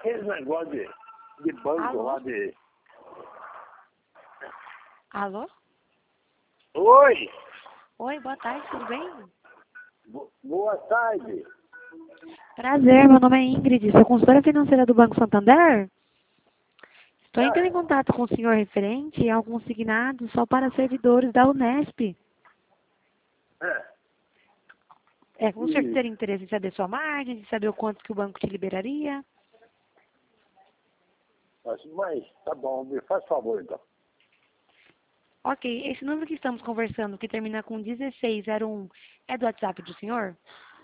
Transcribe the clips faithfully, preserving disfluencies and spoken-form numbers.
aquele negócio de, de banco Alô? lá de... Alô? Oi, Oi, boa tarde, tudo bem? bo- boa tarde. Prazer, meu nome é Ingrid, sou consultora financeira do Banco Santander. Estou entrando em Ah, contato com o senhor referente a alguns consignados só para servidores da Unesp. é, É, o senhor e, teria interesse em saber sua margem, de saber o quanto que o banco te liberaria? mas, mas tá bom, me faz favor então. Ok, esse número que estamos conversando, que termina com dezesseis zero um, é do WhatsApp do senhor?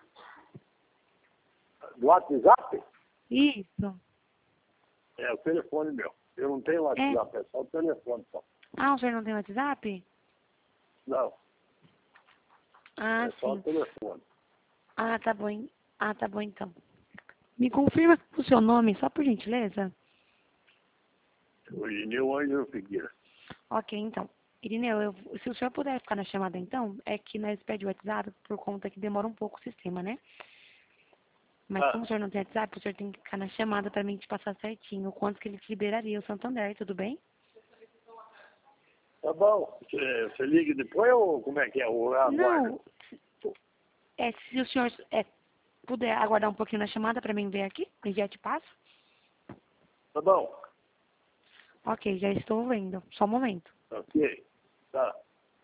Do WhatsApp? Isso. É o telefone meu. Eu não tenho É. WhatsApp, é só o telefone só. Ah, o senhor não tem WhatsApp? Não, Ah, é só o sim. telefone. Ah, tá bom. en- Ah, tá bom então. Me confirma o seu nome, só por gentileza? O Irineu Ângelo Figueira. Ok, então. Irineu, eu, se o senhor puder ficar na chamada então, é que nós pede o WhatsApp por conta que demora um pouco o sistema, né? Mas como o Ah, senhor não tem WhatsApp, o senhor tem que ficar na chamada para mim te passar certinho o quanto que ele te liberaria o Santander, tudo bem? tá bom. Você, você liga depois ou como é que é? Ou aguarda? Não, é, se o senhor é, puder aguardar um pouquinho na chamada para mim ver aqui, eu já te passo. Tá bom. Ok, já estou vendo. Só um momento. Ok. Tá.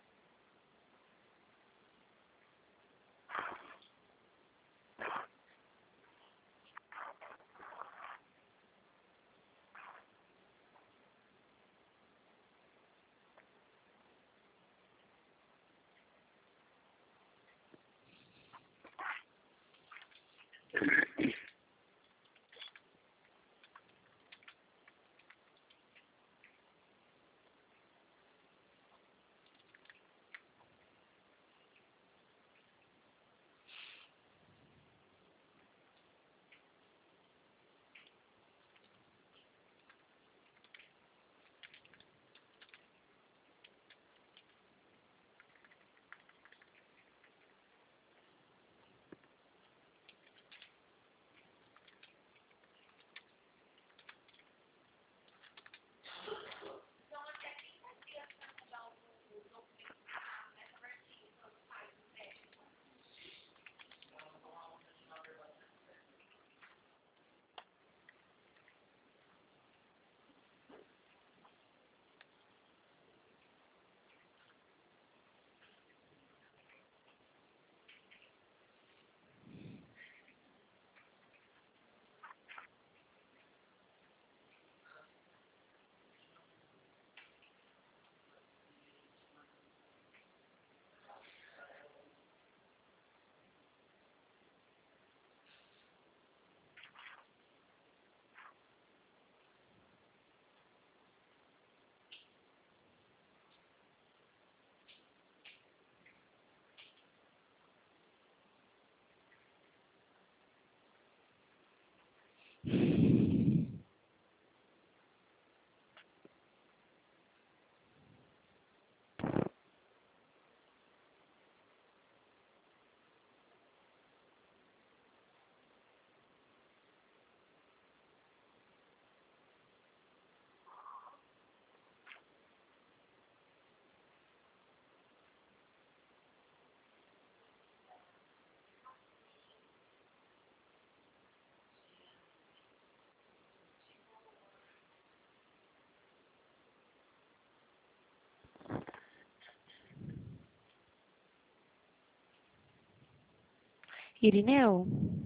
Irineu,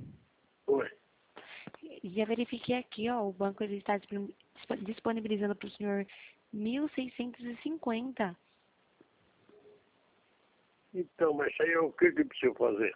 Oi. já verifiquei aqui, ó, o banco ele está dispon- disponibilizando para o senhor mil seiscentos e cinquenta. Então, mas aí o que que eu preciso fazer?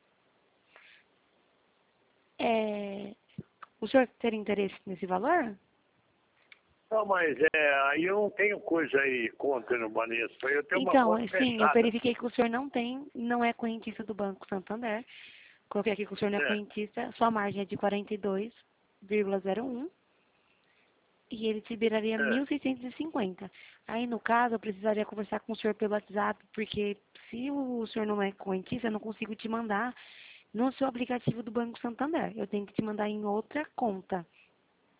É, o senhor teria interesse nesse valor? Não, mas é, aí eu não tenho coisa aí contra no Banespa. Eu tenho uma Então, conta sim, eu fechada. verifiquei que o senhor não tem, não é correntista do Banco Santander. Coloquei aqui que o senhor não é É, correntista, sua margem é de quarenta e dois vírgula zero um e ele te liberaria é. mil seiscentos e cinquenta. Aí, no caso, eu precisaria conversar com o senhor pelo WhatsApp, porque se o senhor não é correntista, eu não consigo te mandar no seu aplicativo do Banco Santander. Eu tenho que te mandar em outra conta.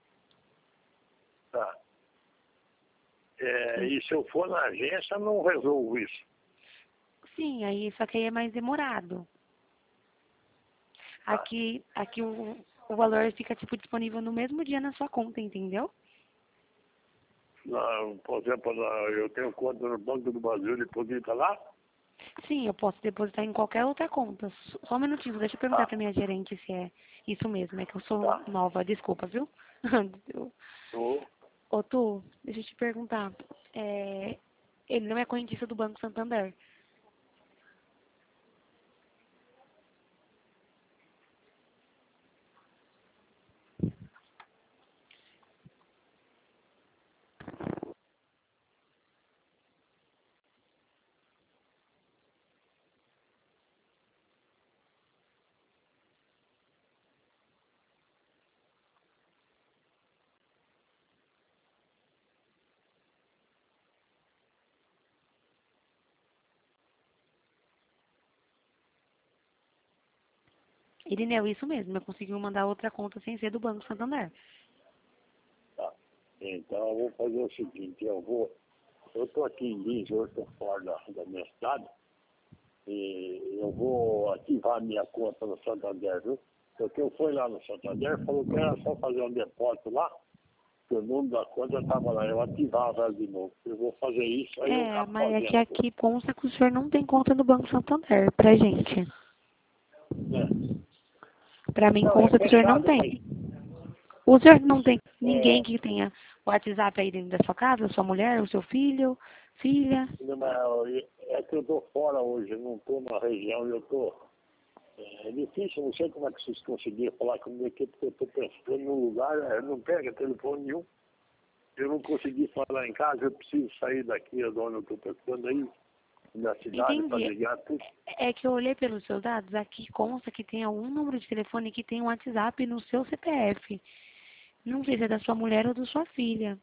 É, e se eu for na agência, não resolvo isso. Sim, aí só que aí é mais demorado. Aqui, aqui o, o valor fica tipo disponível no mesmo dia na sua conta, entendeu? Na, por exemplo, na, eu tenho conta no Banco do Brasil, deposita lá? Sim, eu posso depositar em qualquer outra conta. S- Só um minutinho, deixa eu perguntar Tá, pra minha gerente se é isso mesmo. É que eu sou tá. nova, desculpa, viu? Eu- Tô. Ô, Tu, deixa eu te perguntar. É, ele não é correntista do Banco Santander. Irineu, isso mesmo. Eu consegui mandar outra conta sem ser do Banco Santander. Tá. Então eu vou fazer o seguinte, eu vou. Eu estou aqui em Lins, eu estou fora da, da minha cidade, e eu vou ativar a minha conta no Santander, viu? Porque eu fui lá no Santander, falou que era só fazer um depósito lá, que o número da conta estava lá, eu ativava ela de novo. Eu vou fazer isso, aí eu É, acabo mas é que fazendo. aqui consta que o senhor não tem conta no Banco Santander pra gente. Né? Pra mim Não, é consta que o senhor não fechado, tem. mas O senhor não tem ninguém é, que tenha o WhatsApp aí dentro da sua casa? Sua mulher, o seu filho, filha? não, é que eu estou fora hoje, eu não estou na região, eu estou. É difícil, não sei como é que vocês conseguiram falar comigo aqui, porque eu estou pensando num lugar, é, não pega telefone nenhum. Eu não consegui falar em casa, eu preciso sair daqui, de onde eu estou pensando aí, na cidade, para Entendi. ligar tudo. É que eu olhei pelos seus dados, aqui consta que tem algum número de telefone que tem um WhatsApp no seu C P F. Não sei se é da sua mulher ou da sua filha.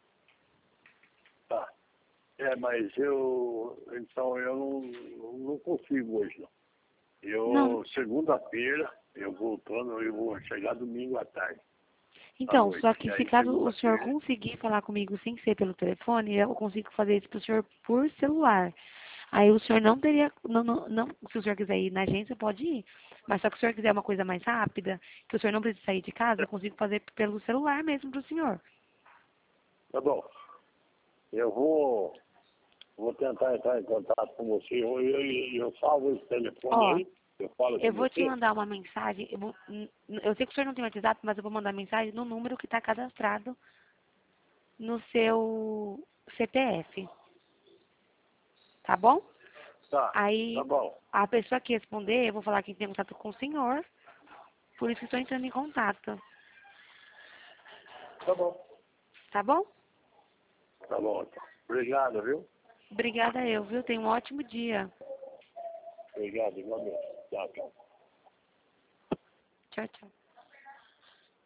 Tá. É, mas eu, então eu não, não consigo hoje, não. Não. Eu, segunda-feira, eu voltando, eu vou chegar domingo à tarde, à Então, noite. só E que se aí, caso o senhor segunda-feira, conseguir falar comigo sem ser pelo telefone, eu consigo fazer isso pro senhor por celular. Aí o senhor não teria, não, não, não, se o senhor quiser ir na agência, pode ir. Mas só que se o senhor quiser uma coisa mais rápida, que o senhor não precisa sair de casa, eu consigo fazer pelo celular mesmo pro senhor. tá bom. Eu vou, vou tentar entrar em contato com você. Eu, eu, eu salvo esse telefone Ó, aí, eu falo com eu vou te você. mandar uma mensagem. Eu, vou- n- n- eu sei que o senhor não tem WhatsApp, mas eu vou mandar mensagem no número que está cadastrado no seu C P F. Tá bom? Tá, tá Aí bom. a pessoa que responder, eu vou falar que tem contato com o senhor. Por isso que estou entrando em contato. Tá bom. Tá bom? Tá bom, então. Obrigado, viu? Obrigada eu, viu? Tenha um ótimo dia. Obrigado, igualmente. Tchau, tchau. Tchau, tchau.